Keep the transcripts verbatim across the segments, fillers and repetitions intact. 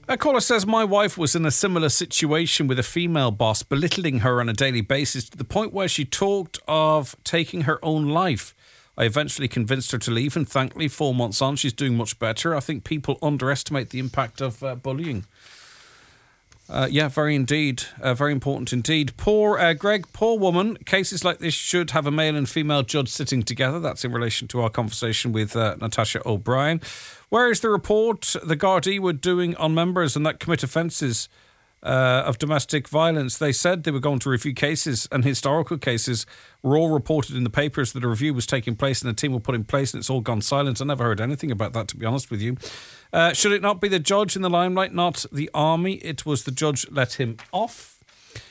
A caller says, my wife was in a similar situation with a female boss, belittling her on a daily basis to the point where she talked of taking her own life. I eventually convinced her to leave, and thankfully, four months on, she's doing much better. I think people underestimate the impact of uh, bullying. Uh, yeah, very indeed. Uh, very important indeed. Poor uh, Greg, poor woman. Cases like this should have a male and female judge sitting together. That's in relation to our conversation with uh, Natasha O'Brien. Where is the report the Gardaí were doing on members and that commit offences uh, of domestic violence? They said they were going to review cases, and historical cases were all reported in the papers that a review was taking place and a team were put in place, and it's all gone silent. I never heard anything about that, to be honest with you. Uh, should it not be the judge in the limelight, not the army? It was the judge let him off.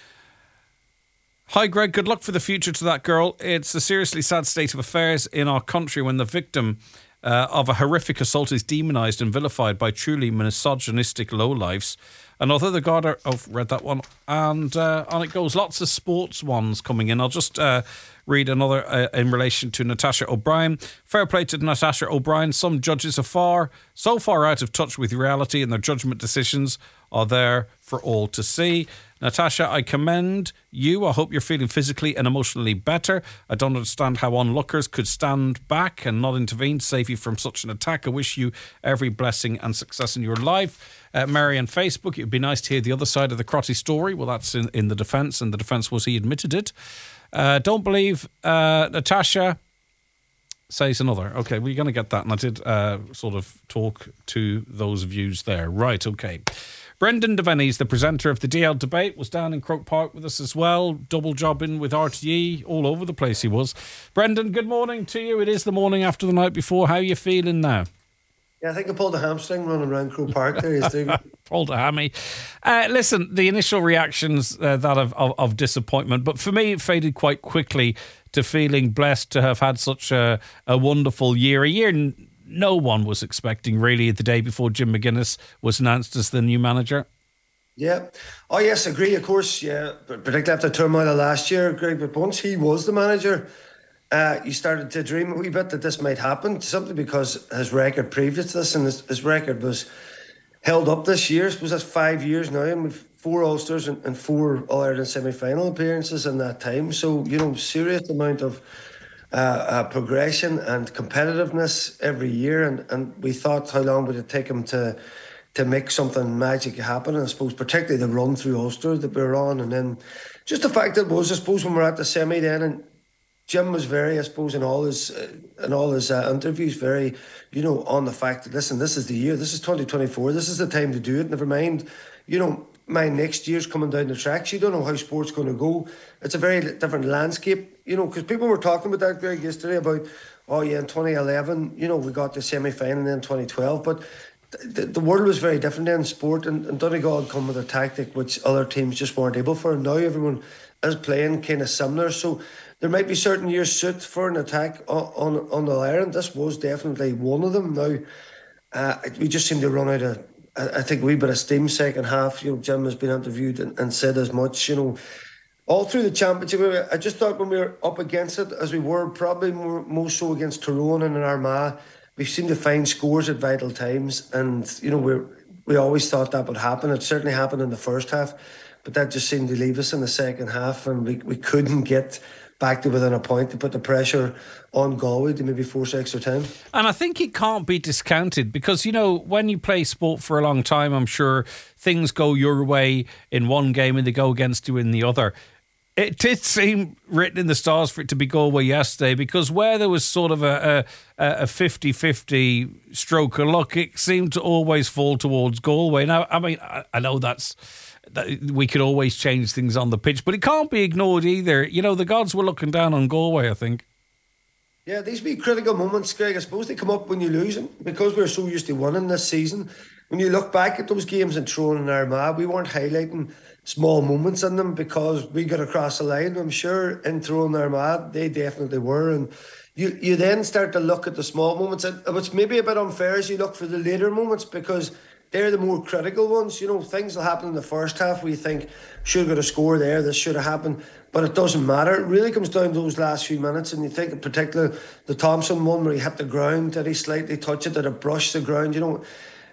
Hi, Greg. Good luck for the future to that girl. It's a seriously sad state of affairs in our country when the victim uh, of a horrific assault is demonised and vilified by truly misogynistic lowlifes. And although the Garda... Oh, I've read that one. And uh, on it goes. Lots of sports ones coming in. I'll just... Uh, read another uh, in relation to Natasha O'Brien. Fair play to Natasha O'Brien. Some judges are far, so far out of touch with reality, and their judgment decisions are there for all to see. Natasha, I commend you. I hope you're feeling physically and emotionally better. I don't understand how onlookers could stand back and not intervene to save you from such an attack. I wish you every blessing and success in your life. Uh, Mary on Facebook, it would be nice to hear the other side of the Crotty story. Well, that's in, in the defence, and the defence was he admitted it. Uh, don't believe uh, Natasha, says another. Okay, we're going to get that. And I did uh, sort of talk to those views there. Right, okay. Brendan Devaney, the presenter of the D L debate, was down in Croke Park with us as well. Double jobbing with R T E. All over the place he was. Brendan, good morning to you. It is the morning after the night before. How are you feeling now? Yeah, I think I pulled a hamstring running around Croke Park there. He's doing pulled a hammy. Uh, listen, the initial reactions, uh, that of, of, of disappointment, but for me it faded quite quickly to feeling blessed to have had such a, a wonderful year. A year n- no one was expecting really the day before Jim McGuinness was announced as the new manager. Yeah. Oh, yes, agree, of course, yeah. But particularly after the turmoil of last year, Greg, but once he was the manager, Uh, you started to dream a wee bit that this might happen, simply because his record previous to this, and his, his record was held up this year. I suppose that's five years now, and we've four Ulsters and, and four All-Ireland semi-final appearances in that time. So, you know, serious amount of uh, uh, progression and competitiveness every year, and, and we thought how long would it take him to to make something magic happen, and I suppose particularly the run through Ulster that we were on, and then just the fact that it was, I suppose, when we're at the semi then, and Jim was very, I suppose, in all his uh, in all his uh, interviews, very, you know, on the fact that, listen, this is the year, this is twenty twenty-four, this is the time to do it. Never mind, you know, my next year's coming down the tracks. You don't know how sport's going to go. It's a very different landscape, you know, because people were talking about that, Greg, yesterday about, oh yeah, in twenty eleven, you know, we got the semi-final, and then twenty twelve, but the, the world was very different then in sport, and, and Donegal had come with a tactic which other teams just weren't able for, and now everyone is playing kind of similar. So there might be certain years suit for an attack on on, on the Ireland. This was definitely one of them. Now, uh, we just seem to run out of, I, I think, a wee bit of steam second half. You know, Jim has been interviewed and, and said as much, you know, all through the championship. I just thought when we were up against it, as we were, probably more, more so against Tyrone and in Armagh, we seemed to find scores at vital times. And, you know, we we always thought that would happen. It certainly happened in the first half, but that just seemed to leave us in the second half, and we, we couldn't get back to within a point to put the pressure on Galway to maybe force extra time. And I think it can't be discounted because, you know, when you play sport for a long time, I'm sure things go your way in one game and they go against you in the other. It did seem written in the stars for it to be Galway yesterday, because where there was sort of a, a, a fifty-fifty stroke of luck, it seemed to always fall towards Galway. Now, I mean, I, I know that's... we could always change things on the pitch, but it can't be ignored either. You know, the gods were looking down on Galway, I think. Yeah, these be critical moments, Greg. I suppose they come up when you lose, and because we're so used to winning this season, when you look back at those games in Tyrone and Armagh, we weren't highlighting small moments in them because we got across the line. I'm sure in Tyrone and Armagh, they definitely were, and you, you then start to look at the small moments, and what's maybe a bit unfair is you look for the later moments, because they're the more critical ones. You know, things will happen in the first half where you think, should have got a score there, this should have happened, but it doesn't matter. It really comes down to those last few minutes, and you think in particular the Thompson one where he hit the ground, did he slightly touch it, did it brush the ground? You know,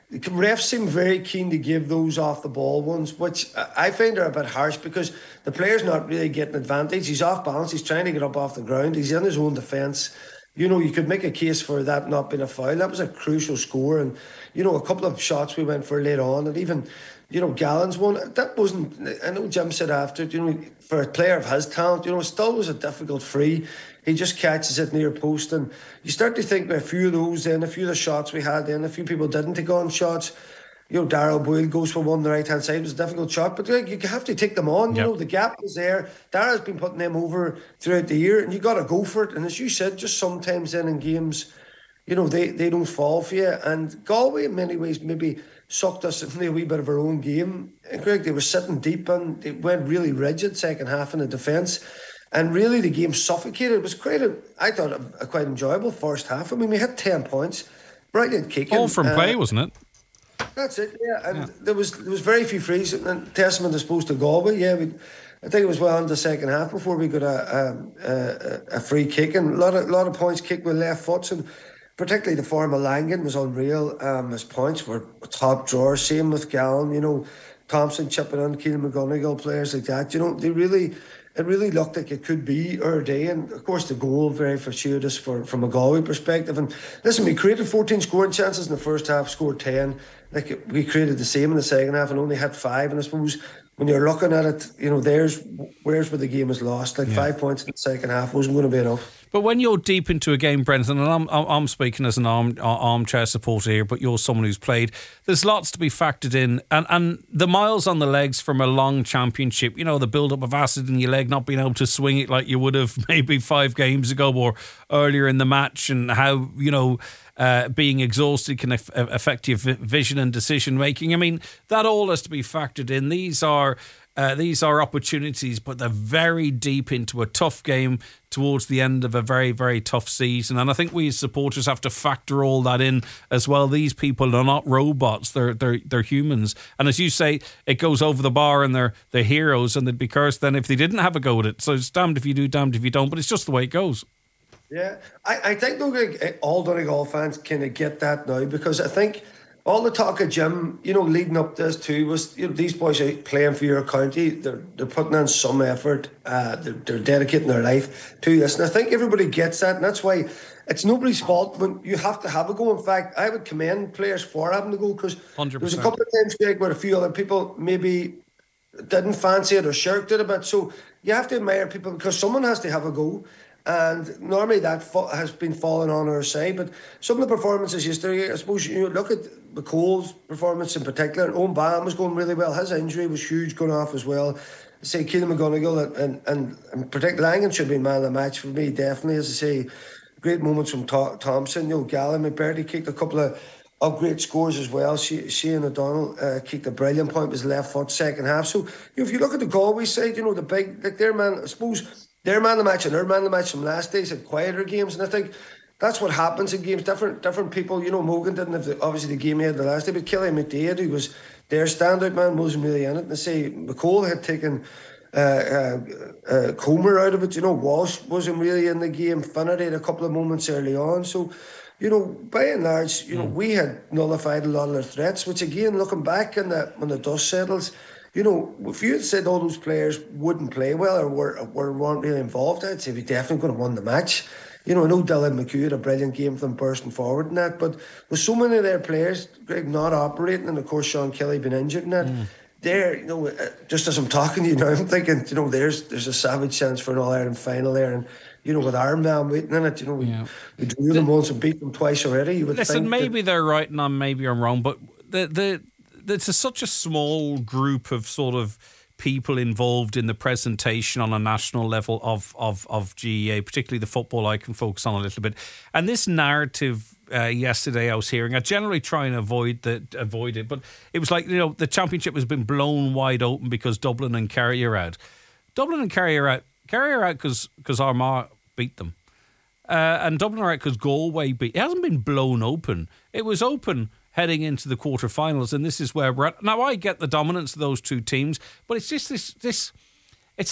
the refs seem very keen to give those off the ball ones, which I find are a bit harsh because the player's not really getting advantage. He's off balance. He's trying to get up off the ground. He's in his own defence. You know, you could make a case for that not being a foul. That was a crucial score, and you know, a couple of shots we went for later on, and even, you know, Gallen's one, that wasn't, I know Jim said after, you know, for a player of his talent, you know, it still was a difficult free. He just catches it near post, and you start to think about a few of those then, a few of the shots we had then, a few people didn't take on shots. You know, Darrell Boyle goes for one on the right hand side. It was a difficult shot, but like, you have to take them on. Yep. You know, the gap was there. Darrell's been putting them over throughout the year, and you got to go for it. And as you said, just sometimes then in games, you know, they, they don't fall for you. And Galway, in many ways, maybe sucked us into a wee bit of our own game. And Greg, they were sitting deep, and they went really rigid second half in the defence. And really, the game suffocated. It was quite a, I thought, a, a quite enjoyable first half. I mean, we had ten points, brilliant kicking. All from uh, play, wasn't it? That's it, yeah. And yeah. there was there was very few frees. And testament, I suppose, to Galway. Yeah, we, I think it was well into the second half before we got a a, a, a free kick, and a lot of lot of points kicked with left foots, and particularly the form of Langan was unreal. Um, his points were top drawer. Same with Gallen. You know, Thompson chipping in, Keelan McGonigal, players like that. You know, they really. It really looked like it could be our day, and of course the goal very fortuitous for from a Galway perspective. And listen, we created fourteen scoring chances in the first half, scored ten. Like, we created the same in the second half and only had five. And I suppose when you're looking at it, you know, there's where's where the game is lost. Like yeah. five points in the second half wasn't going to be enough. But when you're deep into a game, Brendan, and I'm I'm speaking as an arm, armchair supporter here, but you're someone who's played, there's lots to be factored in. And, and the miles on the legs from a long championship, you know, the build-up of acid in your leg, not being able to swing it like you would have maybe five games ago or earlier in the match, and how, you know, uh, being exhausted can af- affect your vision and decision-making. I mean, that all has to be factored in. These are... Uh, these are opportunities, but they're very deep into a tough game towards the end of a very, very tough season. And I think we as supporters have to factor all that in as well. These people are not robots; they're they're they're humans. And as you say, it goes over the bar, and they're they're heroes, and they'd be cursed then if they didn't have a go at it. So it's damned if you do, damned if you don't. But it's just the way it goes. Yeah, I, I think though, like, all Donegal fans kind of get that now, because I think. All the talk of Jim, you know, leading up to this too, was, you know, these boys are playing for your county. They're they're putting in some effort. Uh, they're, they're dedicating their life to this, and I think everybody gets that, and that's why it's nobody's fault when you have to have a go. In fact, I would commend players for having to go, because there was a couple of times, Greg, where a few other people maybe didn't fancy it or shirked it a bit. So you have to admire people, because someone has to have a go. And normally that fo- has been falling on our side. But some of the performances yesterday, I suppose, you know, look at McCall's performance in particular. Owen Bam was going really well. His injury was huge going off as well. I say Keelan McGonigal and, and, and particularly Langan should be man of the match for me, definitely. As I say, great moments from Th- Thompson. You know, Gallen, McBurdy kicked a couple of, of great scores as well. She, Shane O'Donnell uh, kicked a brilliant point with his left foot second half. So, you know, if you look at the Galway side, you know, the big, like their man, I suppose... Their man of the match and their man of the match from last days had quieter games, and I think that's what happens in games. Different different people, you know, Mogan didn't have the, obviously the game he had the last day, but Killian McDaid, who was their standout man, wasn't really in it. And I say McCall had taken uh, uh, uh, Comer out of it. You know, Walsh wasn't really in the game. Finnerty had a couple of moments early on. So, you know, by and large, you know, we had nullified a lot of their threats, which again, looking back in the, when the dust settles, you know, if you had said all those players wouldn't play well or were, or weren't really involved, I'd say we definitely could have won the match. You know, I know Dylan McHugh had a brilliant game for them bursting forward in that, but with so many of their players, Greg, not operating, and of course Sean Kelly been injured in that, mm. there, you know, just as I'm talking to you now, I'm thinking, you know, there's there's a savage chance for an All-Ireland final there, and you know, with Armdown waiting in it, you know, we, yeah. we drew them once and beat them twice already. You would Listen, think maybe that, they're right and I'm, maybe I'm wrong, but the the it's a, such a small group of sort of people involved in the presentation on a national level of of of G A A, particularly the football I can focus on a little bit. And this narrative uh, yesterday I was hearing, I generally try and avoid the avoid it, but it was like, you know, the championship has been blown wide open because Dublin and Kerry are out. Dublin and Kerry are out. Kerry are out because because Armagh beat them. Uh, and Dublin are out because Galway beat. It hasn't been blown open. It was open heading into the quarterfinals, and this is where we're at. Now, I get the dominance of those two teams, but it's just this, this it's like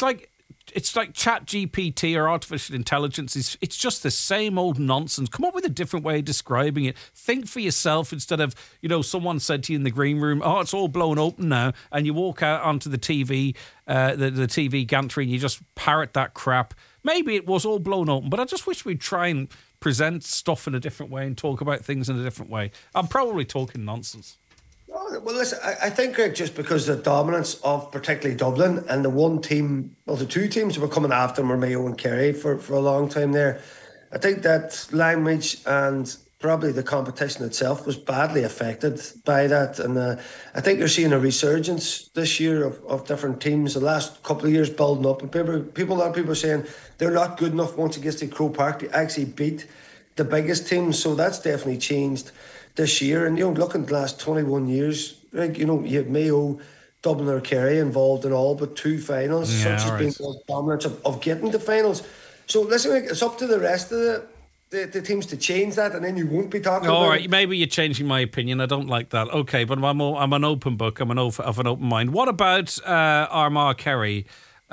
it's like Chat G P T or artificial intelligence. It's, it's just the same old nonsense. Come up with a different way of describing it. Think for yourself instead of, you know, someone said to you in the green room, oh, it's all blown open now. And you walk out onto the T V, uh, the, the T V gantry, and you just parrot that crap. Maybe it was all blown open, but I just wish we'd try and present stuff in a different way and talk about things in a different way. I'm probably talking nonsense. Oh, well, listen, I, I think, Greg, just because the dominance of particularly Dublin and the one team, well, the two teams that were coming after them were Mayo and Kerry for, for a long time there. I think that language and probably the competition itself was badly affected by that. And uh, I think you're seeing a resurgence this year of, of different teams. The last couple of years building up, and people, people, a lot of people are saying they're not good enough once it gets to Croke Park to actually beat the biggest teams. So that's definitely changed this year. And, you know, looking at the last twenty-one years, like, you know, you have Mayo, Dublin or Kerry involved in all but two finals. Yeah, Such has right. been the dominance of, of getting to finals. So listen, it's up to the rest of the, the, the teams to change that, and then you won't be talking All about right, it. maybe you're changing my opinion. I don't like that. Okay, but I'm, I'm an open book. I'm an of, of an open mind. What about uh, Armagh Kerry?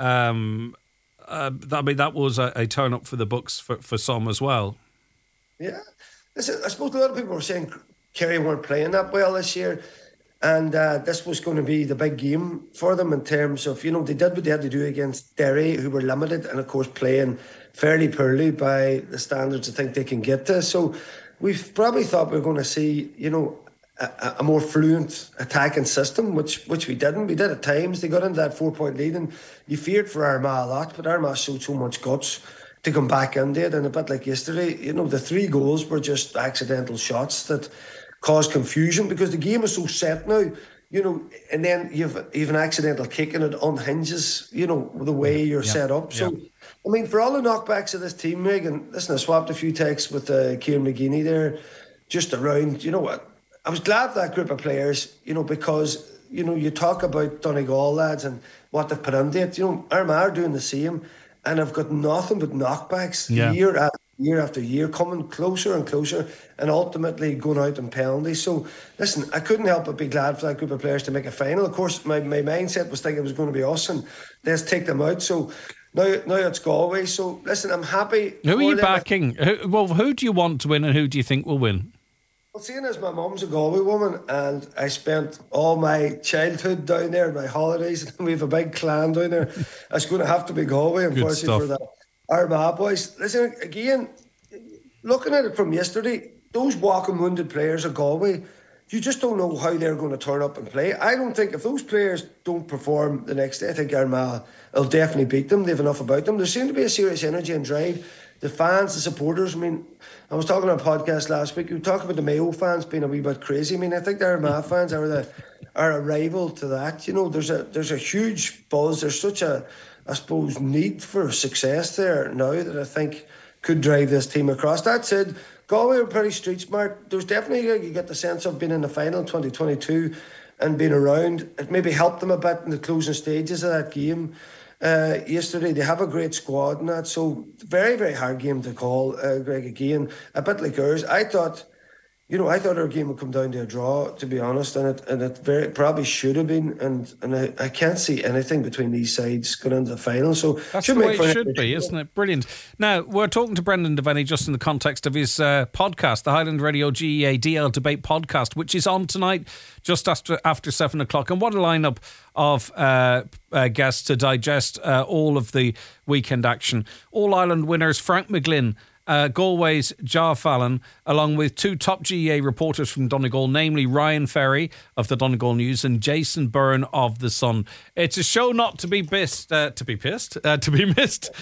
Um, uh, I mean, that was a, a turn up for the books for, for some as well. Yeah. Listen, I suppose a lot of people were saying Kerry weren't playing that well this year, and uh, this was going to be the big game for them in terms of, you know, they did what they had to do against Derry, who were limited and, of course, playing fairly poorly by the standards I think they can get to. So we've probably thought we were going to see, you know, a, a more fluent attacking system, which which we didn't. We did at times. They got into that four-point lead, and you feared for Armagh a lot, but Armagh showed so much guts to come back into it. And a bit like yesterday, you know, the three goals were just accidental shots that caused confusion because the game is so set now, you know, and then you've, you've an accidental kick and it unhinges, you know, the way you're yeah. set up. So, yeah. I mean, for all the knockbacks of this team, Meg, and listen, I swapped a few texts with uh, Kieran McGeaney there just around, you know what, I was glad for that group of players, you know, because, you know, you talk about Donegal lads and what they've put into it. You know, Armagh are doing the same, and I've got nothing but knockbacks Yeah. year after year after year, coming closer and closer, and ultimately going out in penalties. So, listen, I couldn't help but be glad for that group of players to make a final. Of course, my, my mindset was thinking it was going to be us, and let's take them out. So, now, now it's Galway. So, listen, I'm happy. Who are you them. backing? Who, well, who do you want to win and who do you think will win? Well, seeing as my mum's a Galway woman and I spent all my childhood down there, my holidays, and we have a big clan down there, it's going to have to be Galway, unfortunately, for the Armagh boys. Listen, again, looking at it from yesterday, those walking wounded players of Galway, you just don't know how they're going to turn up and play. I don't think if those players don't perform the next day, I think Armagh will definitely beat them. They have enough about them. There seems to be a serious energy and drive. The fans, the supporters, I mean, I was talking on a podcast last week, you talk about the Mayo fans being a wee bit crazy. I mean, I think the Armagh fans are the are a rival to that. You know, there's a there's a huge buzz. There's such a, I suppose, need for success there now that I think could drive this team across. That said, Galway are pretty street smart. There's definitely, you get the sense of being in the final in twenty twenty-two and being around. It maybe helped them a bit in the closing stages of that game. Uh, yesterday, they have a great squad and that, so very, very hard game to call, uh, Greg, again. A bit like ours. I thought, you know, I thought our game would come down to a draw, to be honest, and it and it very probably should have been, and and I, I can't see anything between these sides going into the final, so that's should the way make it for should be, isn't it? Brilliant. Now, we're talking to Brendan Devaney just in the context of his uh, podcast, the Highland Radio G E A D L Debate Podcast, which is on tonight just after after seven o'clock. And what a lineup of uh, uh, guests to digest uh, all of the weekend action. All Ireland winners Frank McGlynn, Uh, Galway's Jar Fallon, along with two top G E A reporters from Donegal, namely Ryan Ferry of the Donegal News and Jason Byrne of The Sun. It's a show not to be pissed, uh, to be pissed, uh, to be missed,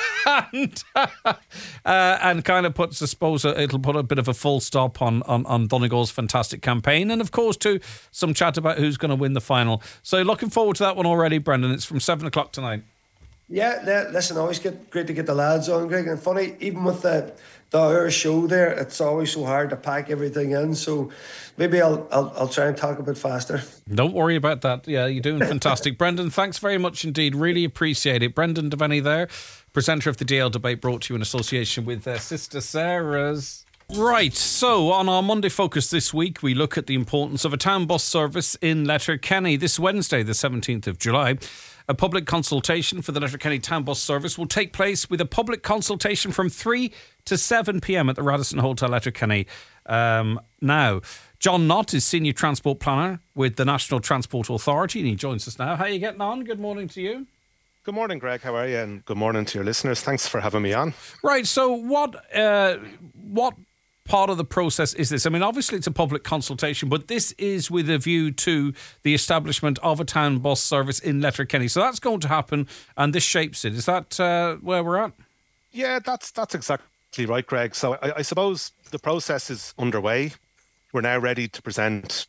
and uh, and kind of puts, I suppose, uh, it'll put a bit of a full stop on, on, on Donegal's fantastic campaign, and of course, too, some chat about who's going to win the final. So looking forward to that one already, Brendan. It's from seven o'clock tonight. Yeah, yeah, listen, always get great to get the lads on, Greg. And funny, even with the the hour show there, it's always so hard to pack everything in. So maybe I'll I'll, I'll try and talk a bit faster. Don't worry about that. Yeah, you're doing fantastic. Brendan, thanks very much indeed. Really appreciate it. Brendan Devaney there, presenter of the D L Debate, brought to you in association with uh, Sister Sarah's. Right, so on our Monday Focus this week, we look at the importance of a town bus service in Letterkenny this Wednesday, the seventeenth of July. A public consultation for the Letterkenny Town Bus Service will take place with a public consultation from three to seven p.m. at the Radisson Hotel, Letterkenny. Um, now, John Knott is Senior Transport Planner with the National Transport Authority, and he joins us now. How are you getting on? Good morning to you. Good morning, Greg. How are you? And good morning to your listeners. Thanks for having me on. Right. So what uh, what part of the process is this? I mean, obviously it's a public consultation, but this is with a view to the establishment of a town bus service in Letterkenny. So that's going to happen, and this shapes it. Is that uh, where we're at? Yeah, that's that's exactly right, Greg. So I, I suppose the process is underway. We're now ready to present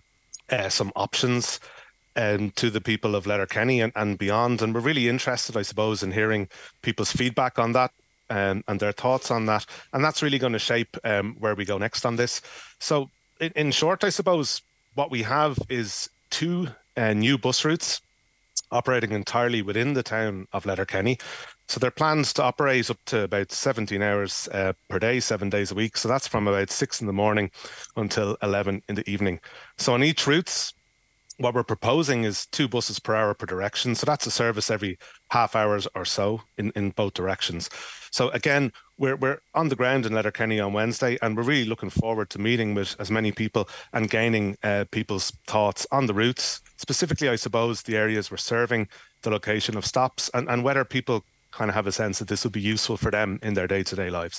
uh, some options Um, to the people of Letterkenny and, and beyond. And we're really interested, I suppose, in hearing people's feedback on that um, and their thoughts on that. And that's really going to shape um, where we go next on this. So in, in short, I suppose what we have is two uh, new bus routes operating entirely within the town of Letterkenny. So there are plans to operate up to about seventeen hours uh, per day, seven days a week. So that's from about six in the morning until eleven in the evening. So on each route, what we're proposing is two buses per hour per direction. So that's a service every half hours or so in, in both directions. So again, we're we're on the ground in Letterkenny on Wednesday, and we're really looking forward to meeting with as many people and gaining uh, people's thoughts on the routes, specifically, I suppose, the areas we're serving, the location of stops, and, and whether people kind of have a sense that this will be useful for them in their day-to-day lives.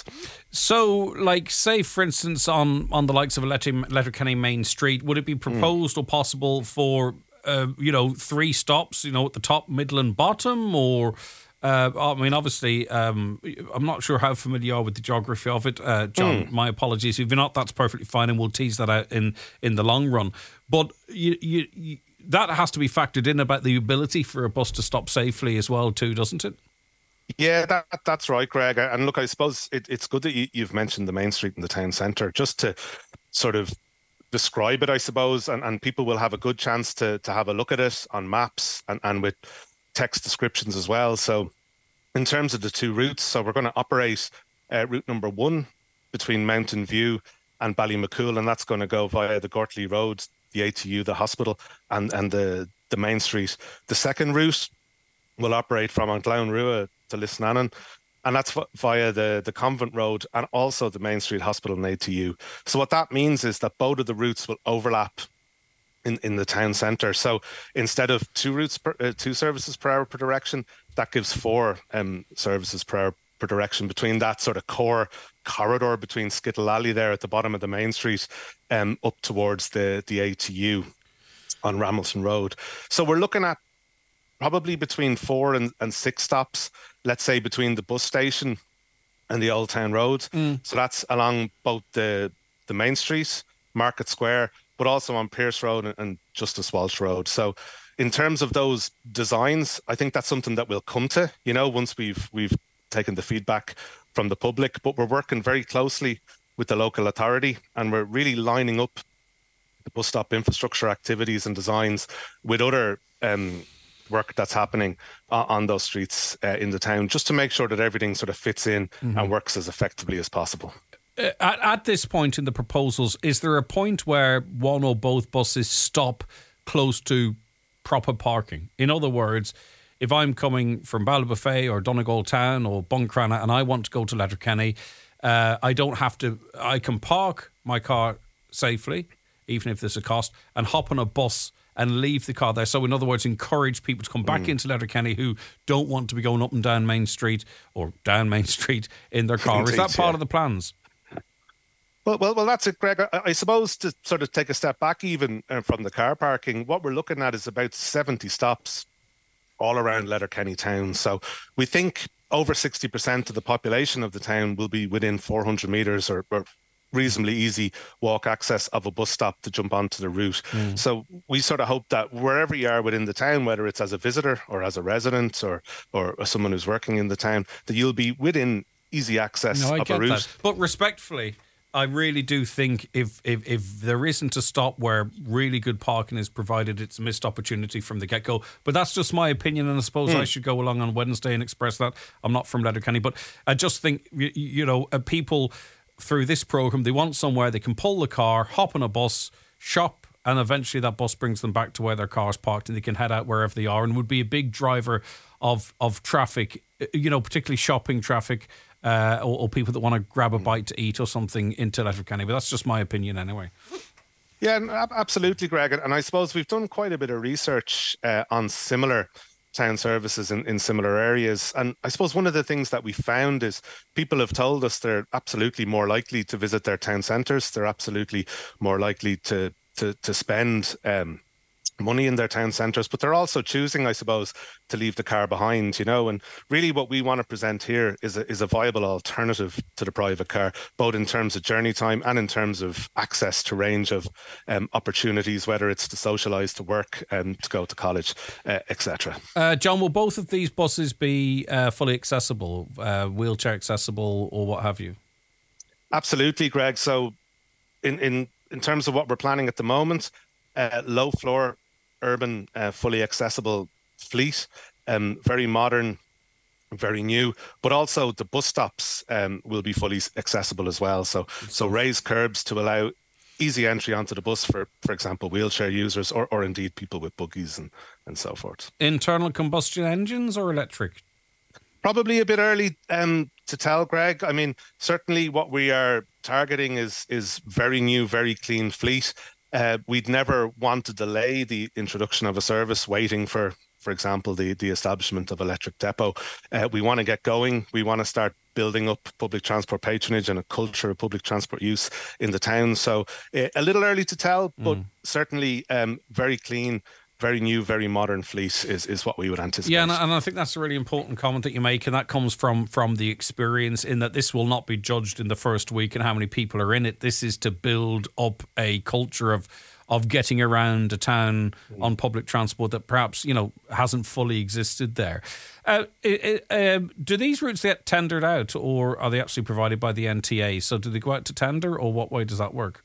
So, like, say, for instance, on, on the likes of a Letter- Letterkenny Main Street, would it be proposed mm. or possible for, uh, you know, three stops, you know, at the top, middle and bottom? Or, uh, I mean, obviously, um, I'm not sure how familiar you are with the geography of it. Uh, John, mm. my apologies. If you're not, that's perfectly fine, and we'll tease that out in, in the long run. But you, you, you, that has to be factored in about the ability for a bus to stop safely as well, too, doesn't it? Yeah, that, that's right, Greg. And look, I suppose it, it's good that you, you've mentioned the main street in the town centre, just to sort of describe it, I suppose, and, and people will have a good chance to to have a look at it on maps and, and with text descriptions as well. So in terms of the two routes, so we're going to operate uh, route number one between Mountain View and Ballymacool, and that's going to go via the Gortley Road, the A T U, the hospital, and, and the, the main street. The second route will operate from Anglown Rua to Lisnanen, and that's via the, the Convent Road and also the Main Street Hospital and A T U. So what that means is that both of the routes will overlap in, in the town centre. So instead of two routes, per, uh, two services per hour per direction, that gives four um, services per hour per direction between that sort of core corridor between Skittle Alley there at the bottom of the Main Street um, up towards the, the A T U on Ramilson Road. So we're looking at probably between four and, and six stops, let's say between the bus station and the Old Town Road. Mm. So that's along both the the Main Street, Market Square, but also on Pierce Road and, and Justice Walsh Road. So in terms of those designs, I think that's something that we'll come to, you know, once we've we've taken the feedback from the public. But we're working very closely with the local authority, and we're really lining up the bus stop infrastructure activities and designs with other um work that's happening uh, on those streets uh, in the town, just to make sure that everything sort of fits in mm-hmm. and works as effectively as possible. Uh, at, at this point in the proposals, is there a point where one or both buses stop close to proper parking? In other words, if I'm coming from Ballybofey or Donegal Town or Buncrana and I want to go to Letterkenny, uh, I don't have to, I can park my car safely, even if there's a cost, and hop on a bus and leave the car there. So in other words, encourage people to come back mm. into Letterkenny who don't want to be going up and down Main Street or down Main Street in their car. Indeed, is that part yeah. of the plans? Well, well, well, that's it, Greg. I, I suppose to sort of take a step back even uh, from the car parking, what we're looking at is about seventy stops all around Letterkenny town. So we think over sixty percent of the population of the town will be within four hundred metres or, or reasonably easy walk access of a bus stop to jump onto the route. Mm. So we sort of hope that wherever you are within the town, whether it's as a visitor or as a resident or or someone who's working in the town, that you'll be within easy access no, I of get a route. That. But respectfully, I really do think if, if if there isn't a stop where really good parking is provided, it's a missed opportunity from the get-go. But that's just my opinion, and I suppose mm. I should go along on Wednesday and express that. I'm not from Letterkenny, but I just think, you, you know, uh, people through this programme, they want somewhere they can pull the car, hop on a bus, shop and eventually that bus brings them back to where their car's parked and they can head out wherever they are, and would be a big driver of of traffic, you know, particularly shopping traffic, uh, or, or people that want to grab a bite to eat or something into Letterkenny. But that's just my opinion anyway. Yeah, absolutely, Greg. And I suppose we've done quite a bit of research uh, on similar town services in, in similar areas. And I suppose one of the things that we found is people have told us they're absolutely more likely to visit their town centres. They're absolutely more likely to to, to spend um, money in their town centres, but they're also choosing, I suppose, to leave the car behind, you know. And really what we want to present here is a, is a viable alternative to the private car, both in terms of journey time and in terms of access to range of um, opportunities, whether it's to socialise, to work, and um, to go to college, uh, et cetera. Uh, John, will both of these buses be uh, fully accessible, uh, wheelchair accessible, or what have you? Absolutely, Greg. So in, in, in terms of what we're planning at the moment, uh, low floor, urban, uh, fully accessible fleet, um, very modern, very new, but also the bus stops um, will be fully accessible as well. So, so raised curbs to allow easy entry onto the bus for, for example, wheelchair users or, or indeed people with buggies and, and so forth. Internal combustion engines or electric? Probably a bit early um, to tell, Greg. I mean, certainly what we are targeting is is very new, very clean fleet. Uh, we'd never want to delay the introduction of a service waiting for, for example, the, the establishment of electric depot. Uh, we want to get going. We want to start building up public transport patronage and a culture of public transport use in the town. So uh, a little early to tell, but mm. certainly um, very clean, very new, very modern fleet is, is what we would anticipate. Yeah, and I, and I think that's a really important comment that you make, and that comes from from the experience in that this will not be judged in the first week and how many people are in it. This is to build up a culture of of getting around a town on public transport that perhaps, you know, hasn't fully existed there. Uh, it, it, um, do these routes get tendered out, or are they actually provided by the N T A? So do they go out to tender, or what way does that work?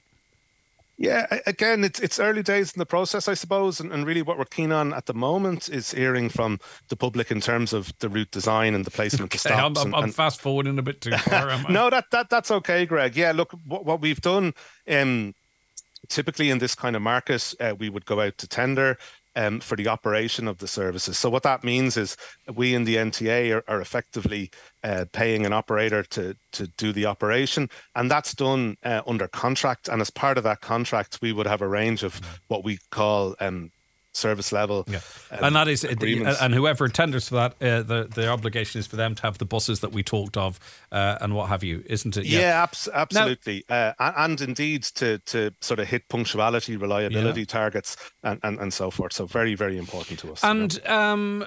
Yeah, again, it's it's early days in the process, I suppose, and, and really what we're keen on at the moment is hearing from the public in terms of the route design and the placement okay, of stops. I'm, and, I'm and fast forwarding a bit too far. Am I? No, that that that's okay, Greg. Yeah, look, what, what we've done, um, typically in this kind of market, uh, we would go out to tender um, for the operation of the services. So what that means is we in the N T A are, are effectively uh, paying an operator to to do the operation, and that's done uh, under contract. And as part of that contract, we would have a range of what we call um, service level, yeah. um, and that is agreements. And whoever tenders for that, uh, the the obligation is for them to have the buses that we talked of uh, and what have you, isn't it? Yeah, yeah abs- absolutely. Now, uh, and indeed to to sort of hit punctuality, reliability yeah. targets, and, and and so forth. So very very important to us. And you know? um,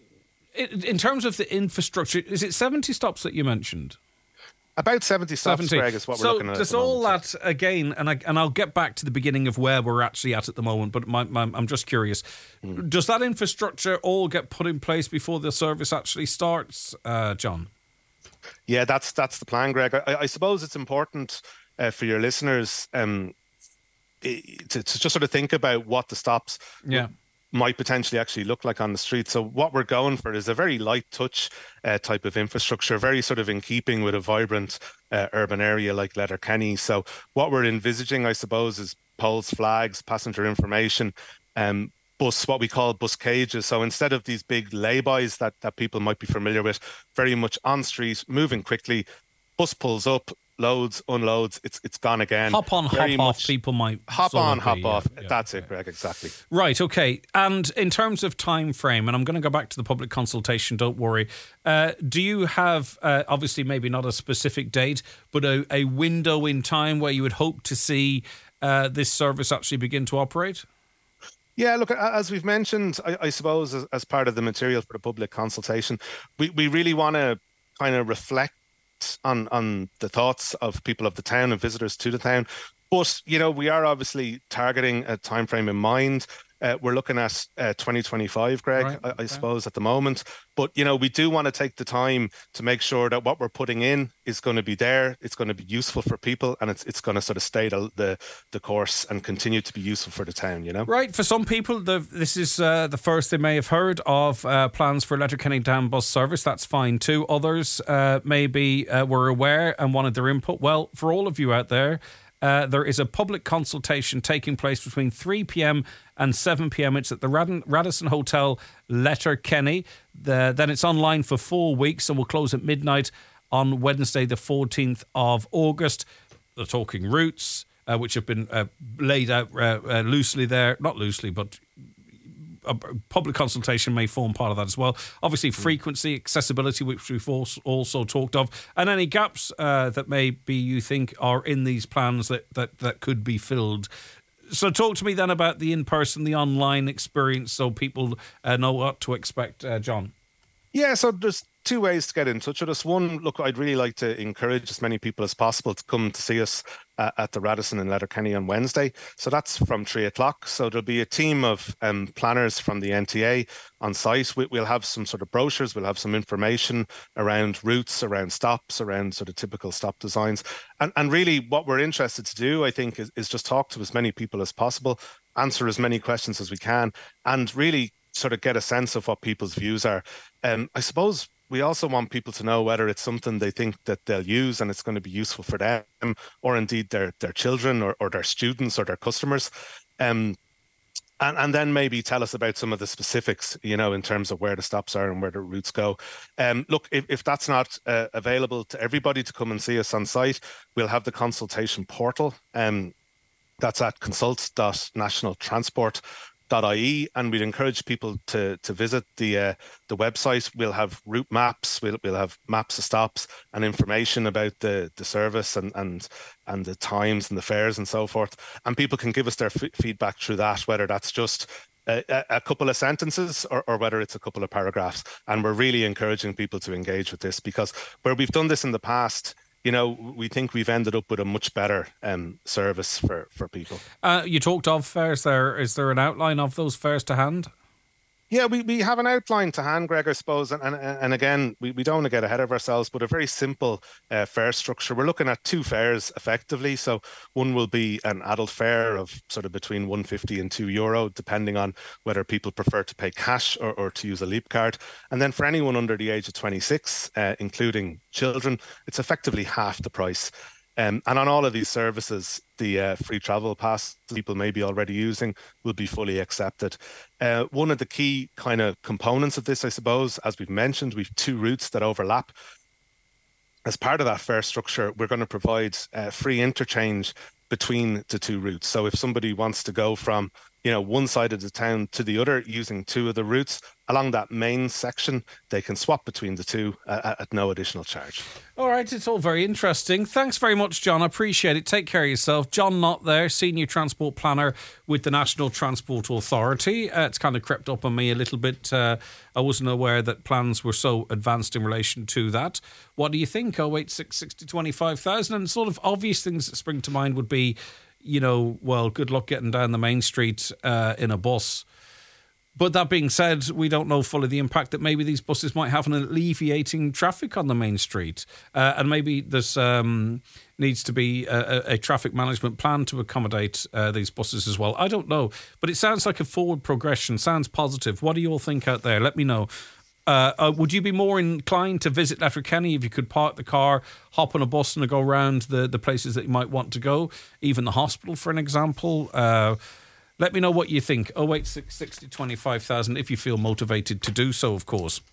in terms of the infrastructure, is it seventy stops that you mentioned? About seventy stops, seventy. Greg, is what so we're looking at. So there's all that, again, and, I, and I'll get back to the beginning of where we're actually at at the moment, but my, my, I'm just curious. Mm. Does that infrastructure all get put in place before the service actually starts, uh, John? Yeah, that's that's the plan, Greg. I, I suppose it's important uh, for your listeners um, to, to just sort of think about what the stops yeah. might potentially actually look like on the street. So what we're going for is a very light touch uh, type of infrastructure, very sort of in keeping with a vibrant uh, urban area like Letterkenny. So what we're envisaging, I suppose, is poles, flags, passenger information, um, bus, what we call bus cages. So instead of these big laybys that, that people might be familiar with, very much on street, moving quickly, bus pulls up, loads, unloads, it's it's gone again. Hop on, Very hop much off, people might... Hop on, be, hop yeah, off. yeah, That's yeah. it, Greg, exactly. Right, okay. And in terms of time frame, and I'm going to go back to the public consultation, don't worry, uh, do you have, uh, obviously maybe not a specific date, but a, a window in time where you would hope to see uh, this service actually begin to operate? Yeah, look, as we've mentioned, I, I suppose as, as part of the material for the public consultation, we, we really want to kind of reflect on on the thoughts of people of the town and visitors to the town. But, you know, we are obviously targeting a time frame in mind. Uh, we're looking at uh, twenty twenty-five, Greg, right, I, okay. I suppose, at the moment. But, you know, we do want to take the time to make sure that what we're putting in is going to be there. It's going to be useful for people, and it's it's going to sort of stay the the, the course and continue to be useful for the town, you know? Right. For some people, the, this is uh, the first they may have heard of uh, plans for Letterkenny Down bus service. That's fine too. Others uh, maybe uh, were aware and wanted their input. Well, for all of you out there, Uh, there is a public consultation taking place between three p.m. and seven p.m. It's at the Rad- Radisson Hotel, Letterkenny. The, then it's online for four weeks and will close at midnight on Wednesday, the fourteenth of August. They're talking routes, uh, which have been uh, laid out uh, uh, loosely there. Not loosely, but a public consultation may form part of that as well. Obviously, frequency, accessibility, which we've also talked of, and any gaps uh, that maybe you think are in these plans that, that, that could be filled. So talk to me then about the in-person, the online experience so people uh, know what to expect, uh, John. Yeah, so there's two ways to get in touch with us. One, look, I'd really like to encourage as many people as possible to come to see us uh, at the Radisson in Letterkenny on Wednesday. So that's from three o'clock. So there'll be a team of um, planners from the N T A on site. We, we'll have some sort of brochures. We'll have some information around routes, around stops, around sort of typical stop designs. And, and really what we're interested to do, I think, is, is just talk to as many people as possible, answer as many questions as we can, and really sort of get a sense of what people's views are. Um, I suppose we also want people to know whether it's something they think that they'll use and it's going to be useful for them, or indeed their their children or, or their students or their customers. Um, and, and then maybe tell us about some of the specifics, you know, in terms of where the stops are and where the routes go. Um, look, if, if that's not uh, available to everybody to come and see us on site, we'll have the consultation portal. Um, that's at consult dot national transport dot I E, and we'd encourage people to to visit the uh, the website. We'll have route maps, we'll we'll have maps of stops and information about the the service and and and the times and the fares and so forth. And people can give us their f- feedback through that, whether that's just a, a couple of sentences or, or whether it's a couple of paragraphs. And we're really encouraging people to engage with this, because where we've done this in the past, you know, we think we've ended up with a much better um, service for, for people. Uh, you talked of fares there. Is there an outline of those fares to hand? Yeah, we, we have an outline to hand, Greg, I suppose. And and, and again, we, we don't want to get ahead of ourselves, but a very simple uh, fare structure. We're looking at two fares effectively. So one will be an adult fare of sort of between one fifty and two euro, depending on whether people prefer to pay cash or, or to use a Leap card. And then for anyone under the age of twenty-six, uh, including children, it's effectively half the price. Um, and on all of these services, the uh, free travel pass people may be already using will be fully accepted. Uh, one of the key kind of components of this, I suppose, as we've mentioned, we've two routes that overlap. As part of that fare structure, we're going to provide uh, free interchange between the two routes. So if somebody wants to go from, you know, one side of the town to the other using two of the routes along that main section, they can swap between the two uh, at no additional charge. All right, it's all very interesting. Thanks very much, John. I appreciate it. Take care of yourself. John Knott there, Senior Transport Planner with the National Transport Authority. Uh, it's kind of crept up on me a little bit. Uh, I wasn't aware that plans were so advanced in relation to that. What do you think? oh eight six sixty twenty-five thousand. And sort of obvious things that spring to mind would be, you know, well, good luck getting down the main street uh, in a bus. But that being said, we don't know fully the impact that maybe these buses might have on alleviating traffic on the main street. Uh, and maybe there's um, needs to be a, a traffic management plan to accommodate uh, these buses as well. I don't know. But it sounds like a forward progression. Sounds positive. What do you all think out there? Let me know. Uh, uh, would you be more inclined to visit Letterkenny if you could park the car, hop on a bus and go around the, the places that you might want to go, even the hospital, for an example? Uh, let me know what you think. oh eight six sixty twenty-five thousand if you feel motivated to do so, of course.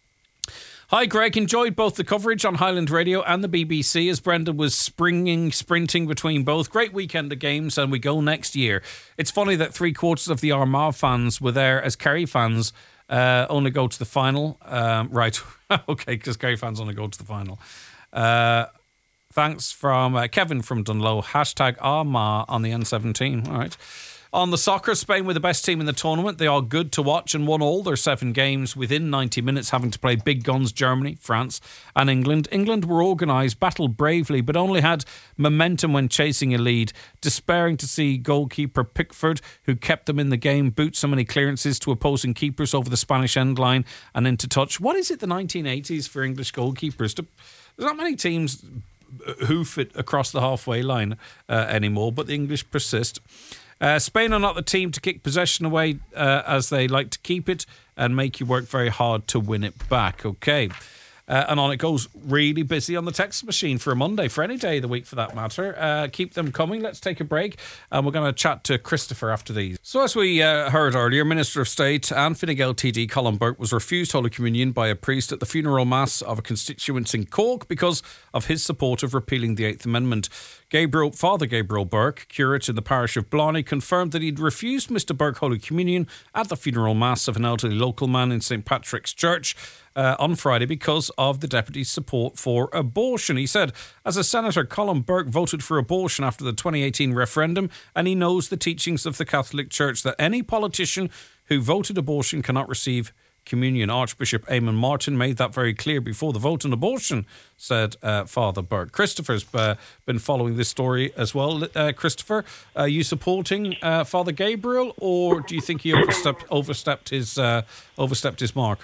Hi, Greg. Enjoyed both the coverage on Highland Radio and the B B C as Brenda was springing, sprinting between both. Great weekend of games, and we go next year. It's funny that three quarters of the Armagh fans were there as Kerry fans uh, only go to the final. Um, right. Okay, because Kerry fans only go to the final. Uh, thanks from uh, Kevin from Dunlow. Hashtag Armagh on the N seventeen. All right. On the soccer, Spain were the best team in the tournament. They are good to watch and won all their seven games within ninety minutes, having to play big guns Germany, France and England. England were organised, battled bravely, but only had momentum when chasing a lead. Despairing to see goalkeeper Pickford, who kept them in the game, boot so many clearances to opposing keepers over the Spanish end line and into touch. What is it, the nineteen eighties for English goalkeepers? There's not many teams hoof it across the halfway line uh, anymore, but the English persist. Uh, Spain are not the team to kick possession away uh, as they like to keep it and make you work very hard to win it back. Okay. Uh, and on it goes. Really busy on the text machine for a Monday, for any day of the week for that matter. Uh, keep them coming. Let's take a break, and we're going to chat to Christopher after these. So as we uh, heard earlier, Minister of State and Fine Gael T D Colin Burke was refused Holy Communion by a priest at the funeral mass of a constituent in Cork because of his support of repealing the Eighth Amendment. Gabriel, Father Gabriel Burke, curate in the parish of Blarney, confirmed that he'd refused Mister Burke Holy Communion at the funeral mass of an elderly local man in St Patrick's Church uh, on Friday because of the deputy's support for abortion. He said, as a senator, Colin Burke voted for abortion after the twenty eighteen referendum, and he knows the teachings of the Catholic Church that any politician who voted abortion cannot receive communion. Archbishop Eamon Martin made that very clear before the vote on abortion, said uh, Father Burke. Christopher's uh, been following this story as well. Uh, Christopher, are you supporting uh, Father Gabriel, or do you think he overstepped, overstepped his uh, overstepped his mark?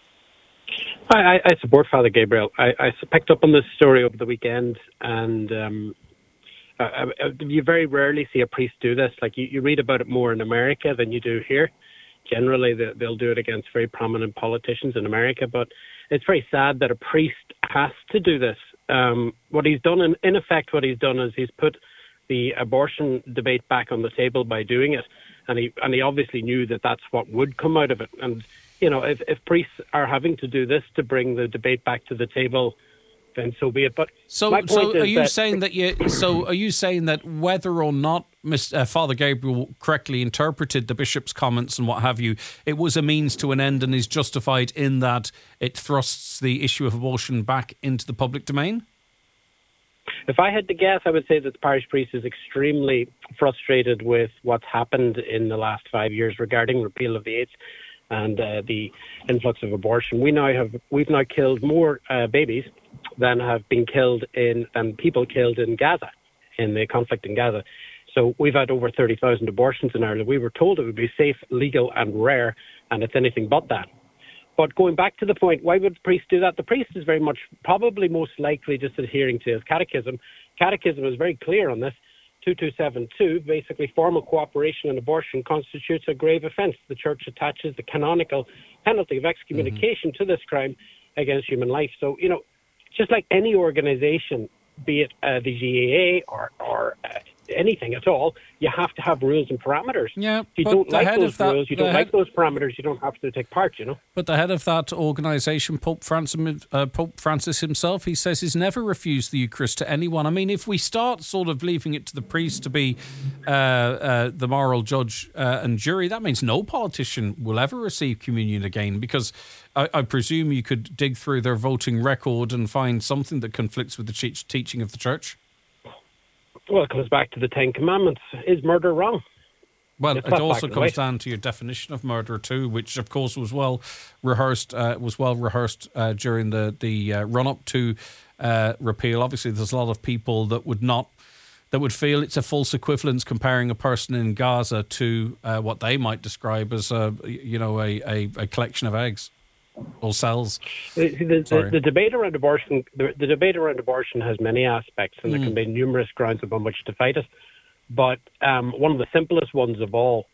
I, I support Father Gabriel. I, I picked up on this story over the weekend, and um, I, I, you very rarely see a priest do this. Like you, you read about it more in America than you do here. Generally, they'll do it against very prominent politicians in America, but it's very sad that a priest has to do this. Um, what he's done, in, in effect, what he's done is he's put the abortion debate back on the table by doing it, and he and he obviously knew that that's what would come out of it. And you know, if, if priests are having to do this to bring the debate back to the table, then so be it. But so, so are you that saying that you? So, are you saying that whether or not Mister Uh, Father Gabriel correctly interpreted the bishop's comments and what have you, it was a means to an end and is justified in that it thrusts the issue of abortion back into the public domain? If I had to guess, I would say that the parish priest is extremely frustrated with what's happened in the last five years regarding repeal of the Eighth and uh, the influx of abortion. We now have we've now killed more uh, babies than have been killed in and people killed in Gaza, in the conflict in Gaza. So we've had over thirty thousand abortions in Ireland. We were told it would be safe, legal and rare, and it's anything but that. But going back to the point, why would the priest do that? The priest is very much, probably most likely just adhering to his catechism. Catechism is very clear on this. two two seven two, basically formal cooperation in abortion constitutes a grave offence. The Church attaches the canonical penalty of excommunication mm-hmm. to this crime against human life. So, you know, just like any organisation, be it uh, the G A A or, or uh, anything at all, you have to have rules and parameters. Yeah, if you don't like those that, rules, you don't head, like those parameters, you don't have to take part, you know. But the head of that organisation, Pope Francis, uh, Pope Francis himself, he says he's never refused the Eucharist to anyone. I mean, if we start sort of leaving it to the priest to be uh, uh, the moral judge uh, and jury, that means no politician will ever receive communion again, because I, I presume you could dig through their voting record and find something that conflicts with the te- teaching of the Church. Well, it comes back to the Ten Commandments. Is murder wrong? Well, it also comes down to your definition of murder too, which of course was well rehearsed. Uh, was well rehearsed uh, during the the uh, run up to uh, repeal. Obviously, there's a lot of people that would not that would feel it's a false equivalence comparing a person in Gaza to uh, what they might describe as a you know a, a, a collection of eggs. Or cells. The, the, the, the debate around abortion, the, the debate around abortion has many aspects, and mm. there can be numerous grounds upon which to fight it. But um, one of the simplest ones of all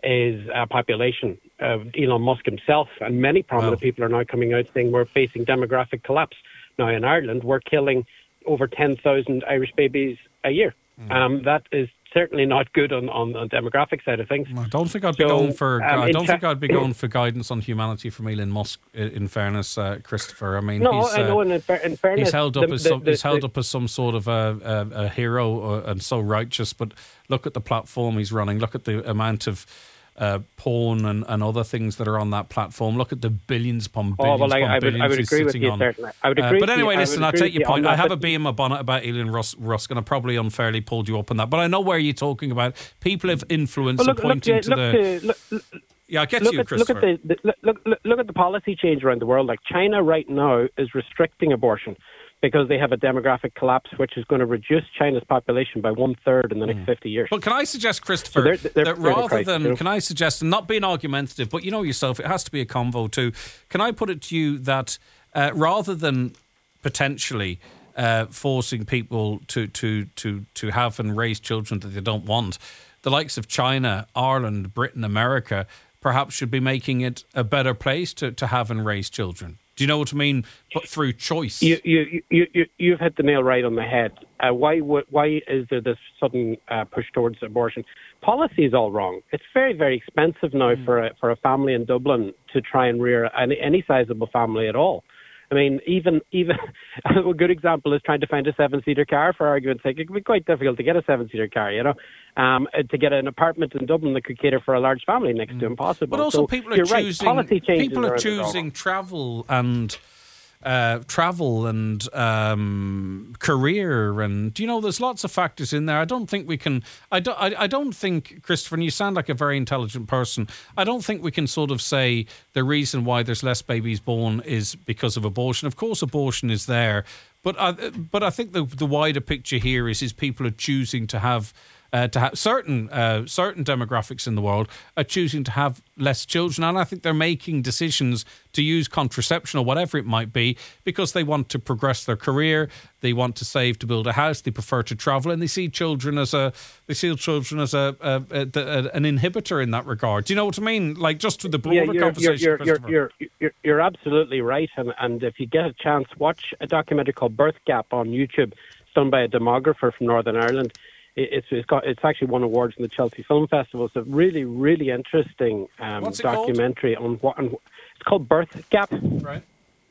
is uh, population. Uh, Elon Musk himself and many prominent wow. people are now coming out saying we're facing demographic collapse. Now in Ireland, we're killing over ten thousand Irish babies a year. Mm. Um, that is certainly not good on, on the demographic side of things. I don't think I'd be so, going for. Um, I don't think I'd be going for guidance on humanity from Elon Musk. In fairness, uh, Christopher, I mean, no, he's, I know. Uh, in, in fairness, he's held up the, as the, some, the, he's held the, up as some sort of a, a, a hero or, and so righteous. But look at the platform he's running. Look at the amount of uh, porn and, and other things that are on that platform. Look at the billions upon billions oh, well, I, upon I billions would, I would he's agree with sitting you, on. Certainly. I would agree Uh, but anyway, you, listen, I take your point. You I have that, a bee in my bonnet about Elon Musk, and I probably unfairly pulled you up on that. But I know where you're talking about. People have influence well, look, and pointing look, to look, the... To, look, look, yeah, I get look you, at, Christopher. Look at, the, the, look, look, look at the policy change around the world. Like China right now is restricting abortion because they have a demographic collapse, which is going to reduce China's population by one third in the next mm. fifty years. But can I suggest, Christopher, so they're, they're, that rather crisis, than, you know? Can I suggest, and not being argumentative, but you know yourself, it has to be a convo too. Can I put it to you that uh, rather than potentially uh, forcing people to, to, to, to have and raise children that they don't want, the likes of China, Ireland, Britain, America, perhaps should be making it a better place to, to have and raise children? Do you know what I mean? But through choice. You, you, you, you, you've hit the nail right on the head. Uh, why, why is there this sudden uh, push towards abortion? Policy is all wrong. It's very, very expensive now mm. for a, for a family in Dublin to try and rear any, any sizable family at all. I mean, even even a good example is trying to find a seven-seater car, for argument's sake. It can be quite difficult to get a seven-seater car, you know. Um, to get an apartment in Dublin that could cater for a large family, next mm. to impossible. But also, so people are choosing right, policy changes people are choosing travel and uh, travel and um, career, and you know, there's lots of factors in there. I don't think we can. I don't. I, I don't think, Christopher. And you sound like a very intelligent person. I don't think we can sort of say the reason why there's less babies born is because of abortion. Of course, abortion is there, but I, but I think the the wider picture here is is people are choosing to have. Uh, to have certain uh, certain demographics in the world are choosing to have less children, and I think they're making decisions to use contraception or whatever it might be because they want to progress their career, they want to save to build a house, they prefer to travel, and they see children as a they see children as a, a, a, a an inhibitor in that regard. Do you know what I mean? Like just with the broader yeah, you're, conversation. You're you're, you're you're you're you're absolutely right, and and if you get a chance, watch a documentary called Birth Gap on YouTube. It's done by a demographer from Northern Ireland. It's it's got it's actually won awards in the Chelsea Film Festival. It's a really really interesting um, documentary called? on what on, it's called Birth Gap. Right.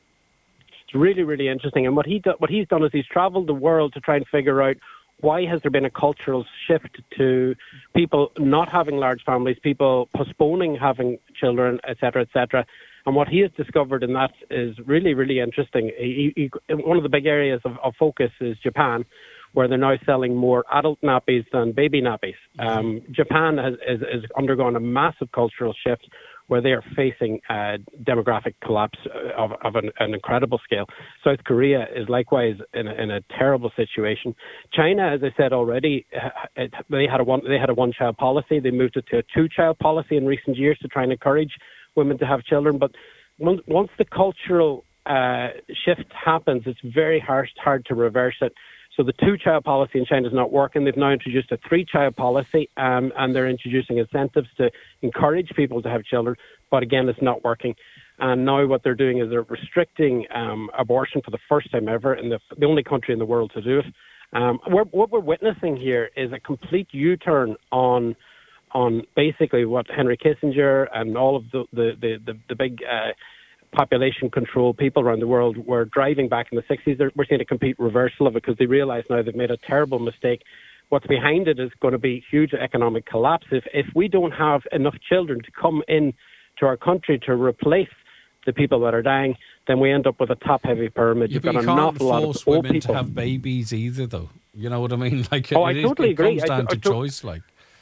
It's really really interesting. And what he do, what he's done is he's travelled the world to try and figure out why has there been a cultural shift to people not having large families, people postponing having children, et cetera, et cetera. And what he has discovered in that is really really interesting. He, he, one of the big areas of, of focus is Japan, where they're now selling more adult nappies than baby nappies. Um, Japan has, has, has undergone a massive cultural shift where they are facing a demographic collapse of, of an, an incredible scale. South Korea is likewise in a, in a terrible situation. China, as I said already, it, they had a one they had a one-child policy. They moved it to a two-child policy in recent years to try and encourage women to have children. But once, once the cultural uh, shift happens, it's very hard, hard to reverse it. So the two-child policy in China is not working. They've now introduced a three-child policy, um, and they're introducing incentives to encourage people to have children. But again, it's not working. And now what they're doing is they're restricting um, abortion for the first time ever in the, the only country in the world to do it. Um, we're, what we're witnessing here is a complete U-turn on on basically what Henry Kissinger and all of the the the, the, the big uh, population control people around the world were driving back in the sixties. They're, we're seeing a complete reversal of it because they realise now they've made a terrible mistake. What's behind it is going to be huge economic collapse. If if we don't have enough children to come in to our country to replace the people that are dying, then we end up with a top-heavy pyramid. Yeah, You've got an awful lot of old people. Women to have babies either, though. You know what I mean? Like, oh, it, I totally it agree. comes down I, to I, choice, like.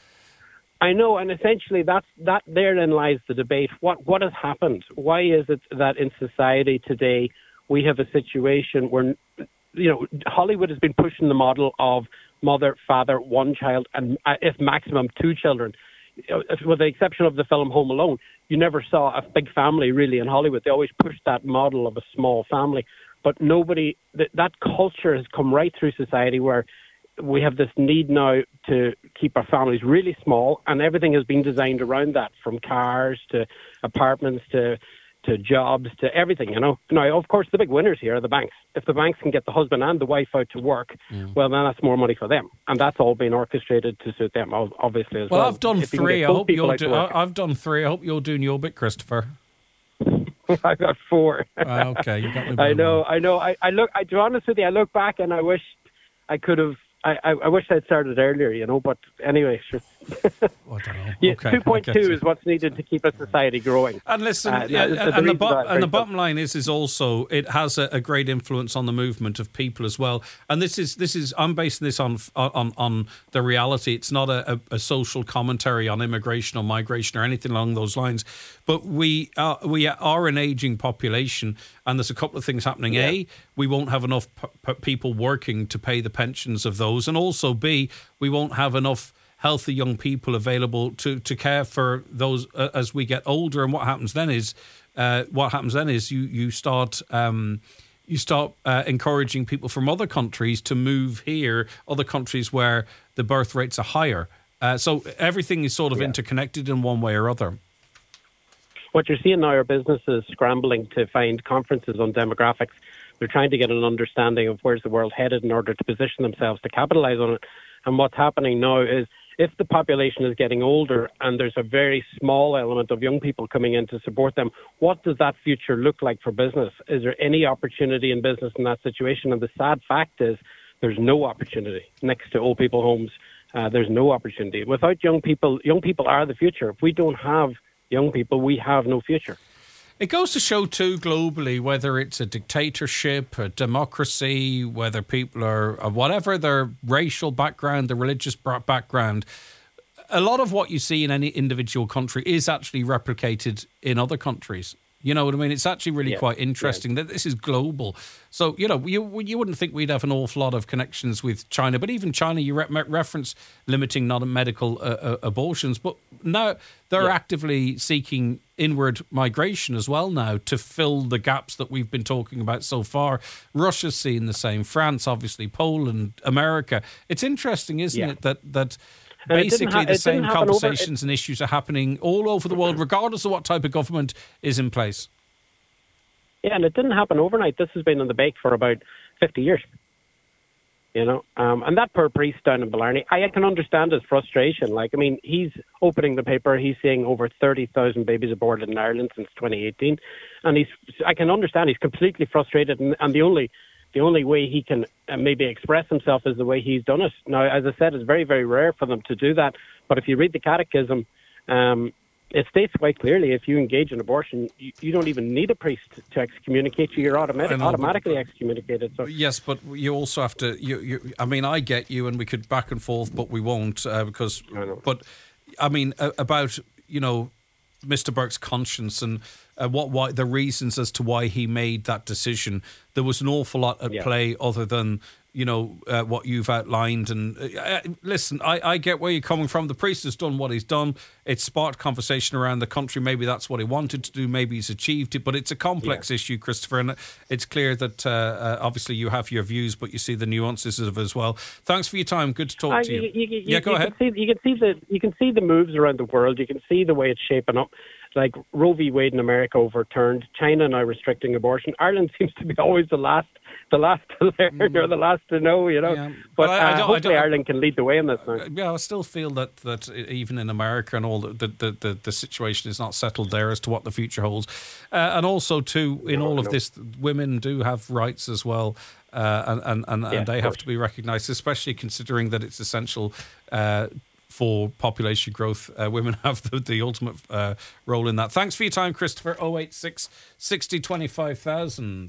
I know, and essentially that's, that therein lies the debate. What what has happened? Why is it that in society today we have a situation where, you know, Hollywood has been pushing the model of mother, father, one child, and if maximum two children. With the exception of the film Home Alone, you never saw a big family really in Hollywood. They always pushed that model of a small family. But nobody, that, that culture has come right through society where we have this need now to keep our families really small, and everything has been designed around that, from cars to apartments to to jobs to everything, you know. Now, of course, the big winners here are the banks. If the banks can get the husband and the wife out to work, mm. well, then that's more money for them. And that's all been orchestrated to suit them, obviously, as well. Well, I've done if three. I hope you'll do, I've done three. I hope you're doing your bit, Christopher. I've got four. uh, okay, you got me. I know, one. I know. I, I look, I, to be honest with you, I look back and I wish I could have I, I, I wish I'd started earlier, you know, but anyway, sure. I don't know. Yeah, okay, two point two is what's needed to keep a society growing. And listen, uh, yeah, the, and, the, and, the, bo- and the bottom line is, is also it has a, a great influence on the movement of people as well. And this is this is I'm basing this on on on the reality. It's not a, a, a social commentary on immigration or migration or anything along those lines. But we are, we are an aging population, and there's a couple of things happening. Yeah. A, we won't have enough p- p- people working to pay the pensions of those, and also B, we won't have enough healthy young people available to, to care for those uh, as we get older. And what happens then is, uh, what happens then is you you start um, you start uh, encouraging people from other countries to move here, other countries where the birth rates are higher. Uh, so everything is sort of yeah. interconnected in one way or other. what you're seeing now are businesses scrambling to find conferences on demographics. They're trying to get an understanding of where's the world headed in order to position themselves to capitalize on it. And what's happening now is if the population is getting older and there's a very small element of young people coming in to support them, what does that future look like for business? Is there any opportunity in business in that situation? And the sad fact is there's no opportunity next to old people homes. Uh, there's no opportunity. Without young people, young people are the future. If we don't have young people, we have no future. It goes to show, too, globally, whether it's a dictatorship, a democracy, whether people are, uh, whatever their racial background, their religious background, a lot of what you see in any individual country is actually replicated in other countries. You know what I mean? It's actually really yeah. quite interesting yeah. that this is global. So, you know, you you wouldn't think we'd have an awful lot of connections with China, but even China, you re- reference limiting non-medical uh, uh, abortions, but now they're yeah. actively seeking inward migration as well now to fill the gaps that we've been talking about so far. Russia's seeing the same, France, obviously, Poland, America. It's interesting, isn't yeah. it, that that... Basically, ha- the same conversations over, it, and issues are happening all over the world, regardless of what type of government is in place. Yeah, and it didn't happen overnight. This has been in the bake for about fifty years. You know, um, and that poor priest down in Blarney, I, I can understand his frustration. Like, I mean, he's opening the paper, he's seeing over thirty thousand babies aborted in Ireland since twenty eighteen, and he's, I can understand he's completely frustrated, and, and the only... The only way he can uh, maybe express himself is the way he's done it. Now, as I said, it's very, very rare for them to do that. But if you read the Catechism, um, it states quite clearly if you engage in abortion, you, you don't even need a priest to excommunicate you. You're automatic, know, automatically but, excommunicated. So. Yes, but you also have to... You, you, I mean, I get you, and we could back and forth, but we won't uh, because... I know. But, I mean, uh, about, you know, Mister Burke's conscience and... Uh, what why the reasons as to why he made that decision. There was an awful lot at yeah. play other than, you know, uh, what you've outlined. And uh, listen, I, I get where you're coming from. The priest has done what he's done. It's sparked conversation around the country. Maybe that's what he wanted to do. Maybe he's achieved it. But it's a complex yeah. issue, Christopher. And it's clear that uh, uh, obviously you have your views, but you see the nuances of it as well. Thanks for your time. Good to talk uh, to you. you, you yeah, go you ahead. Can see, you can see the you can see the moves around the world. You can see the way it's shaping up. Like Roe v. Wade in America overturned, China now restricting abortion. Ireland seems to be always the last, the last to learn or the last to know, you know. Yeah. But, but I, I uh, hopefully I Ireland can lead the way in this now. Yeah, I still feel that, that even in America and all, the the, the, the situation is not settled there as to what the future holds. Uh, and also, too, in all of this, women do have rights as well. Uh, and and, and, yeah, and they have to be recognised, especially considering that it's essential uh, for population growth. Uh, women have the, the ultimate uh, role in that. Thanks for your time, Christopher. oh eight six, sixty, twenty-five thousand.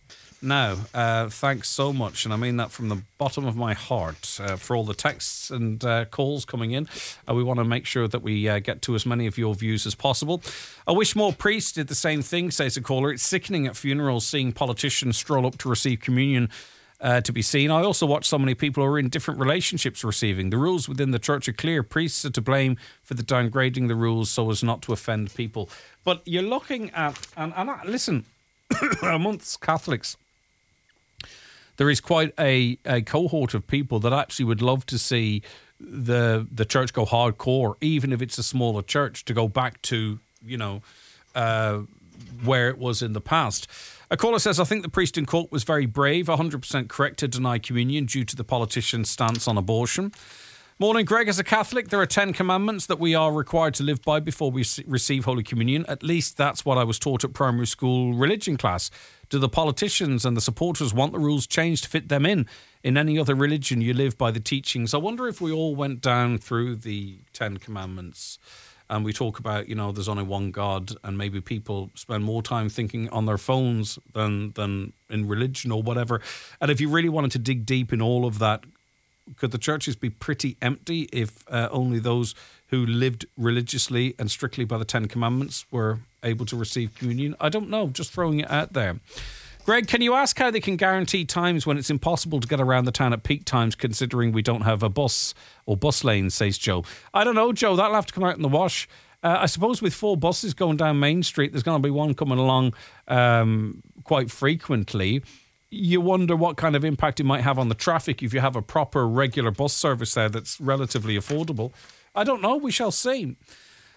Now, uh, thanks so much, and I mean that from the bottom of my heart, uh, for all the texts and uh, calls coming in. Uh, we want to make sure that we uh, get to as many of your views as possible. I wish more priests did the same thing, says a caller. It's sickening at funerals seeing politicians stroll up to receive communion Uh, to be seen. I also watch so many people who are in different relationships receiving. The rules within the church are clear. Priests are to blame for the downgrading the rules so as not to offend people. But you're looking at, and, and I, listen, amongst Catholics, there is quite a, a cohort of people that actually would love to see the the church go hardcore, even if it's a smaller church, to go back to, you know, uh, where it was in the past. A caller says, I think the priest in court was very brave, one hundred percent correct to deny communion due to the politician's stance on abortion. Morning, Greg. As a Catholic, there are ten commandments that we are required to live by before we receive Holy Communion. At least that's what I was taught at primary school religion class. Do the politicians and the supporters want the rules changed to fit them in? In any other religion, you live by the teachings. I wonder if we all went down through the Ten Commandments and we talk about, you know, there's only one God, and maybe people spend more time thinking on their phones than than in religion or whatever. And if you really wanted to dig deep in all of that, could the churches be pretty empty if uh, only those who lived religiously and strictly by the Ten Commandments were able to receive communion? I don't know, just throwing it out there. Greg, can you ask how they can guarantee times when it's impossible to get around the town at peak times, considering we don't have a bus or bus lanes, says Joe. I don't know, Joe, that'll have to come out in the wash. Uh, I suppose with four buses going down Main Street, there's going to be one coming along um, quite frequently. You wonder what kind of impact it might have on the traffic if you have a proper regular bus service there that's relatively affordable. I don't know, we shall see.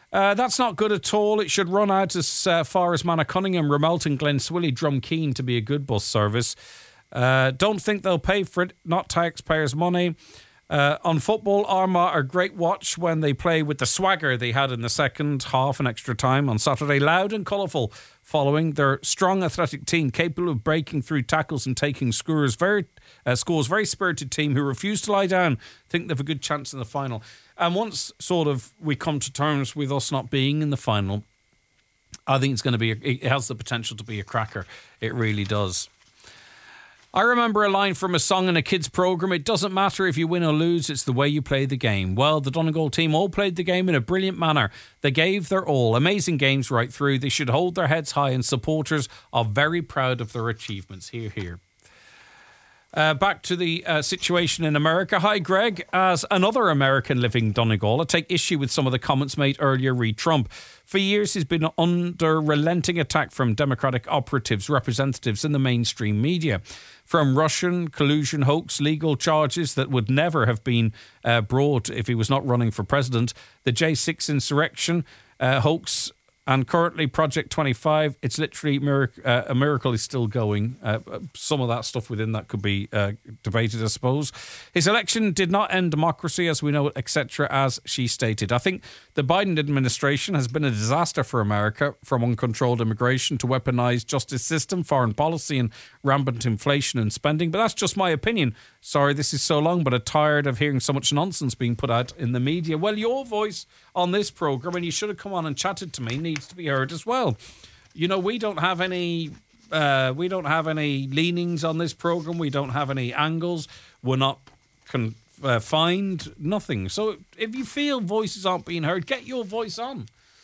Uh, that's not good at all. It should run out as uh, far as Manor Cunningham, Ramelton, Glenswilly, Drumkeen to be a good bus service. Uh, don't think they'll pay for it, not taxpayers' money. Uh, on football, Armagh are great watch when they play with the swagger they had in the second half and extra time on Saturday. Loud and colourful following their strong athletic team capable of breaking through tackles and taking scores. Very, uh, scores. Very spirited team who refuse to lie down. Think they've a good chance in the final. And once sort of we come to terms with us not being in the final, I think it's going to be, a, it has the potential to be a cracker. It really does. I remember a line from a song in a kids' programme. It doesn't matter if you win or lose, it's the way you play the game. Well, the Donegal team all played the game in a brilliant manner. They gave their all. Amazing games right through. They should hold their heads high, and supporters are very proud of their achievements. Hear, hear. Uh, back to the uh, situation in America. Hi, Greg. As another American living Donegal, I take issue with some of the comments made earlier re Trump. For years, he's been under relenting attack from Democratic operatives, representatives in the mainstream media. From Russian collusion hoax, legal charges that would never have been uh, brought if he was not running for president, the J six insurrection uh, hoax, and currently Project twenty-five, it's literally mirac- uh, a miracle is still going. Uh, some of that stuff within that could be uh, debated, I suppose. His election did not end democracy as we know it, et cetera, as she stated. I think the Biden administration has been a disaster for America, from uncontrolled immigration to weaponized justice system, foreign policy and rampant inflation and spending. But that's just my opinion. Sorry, this is so long, but I'm tired of hearing so much nonsense being put out in the media. Well, your voice on this programme, and you should have come on and chatted to me, needs to be heard as well. You know, we don't have any uh, we don't have any leanings on this programme. We don't have any angles. We're not confined, uh, nothing. So if you feel voices aren't being heard, get your voice on.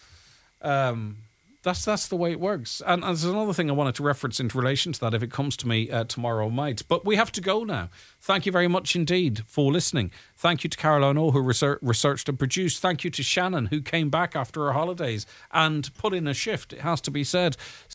Um That's that's the way it works. And, and there's another thing I wanted to reference in relation to that if it comes to me uh, tomorrow night. But we have to go now. Thank you very much indeed for listening. Thank you to Caroline O, who research, researched and produced. Thank you to Shannon, who came back after her holidays and put in a shift, it has to be said.